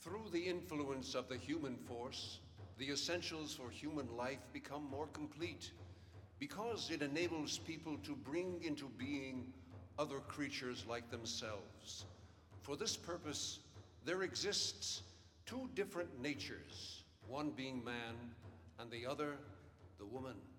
Through the influence of the human force, the essentials for human life become more complete because it enables people to bring into being other creatures like themselves. For this purpose, there exists two different natures, one being man and the other the woman.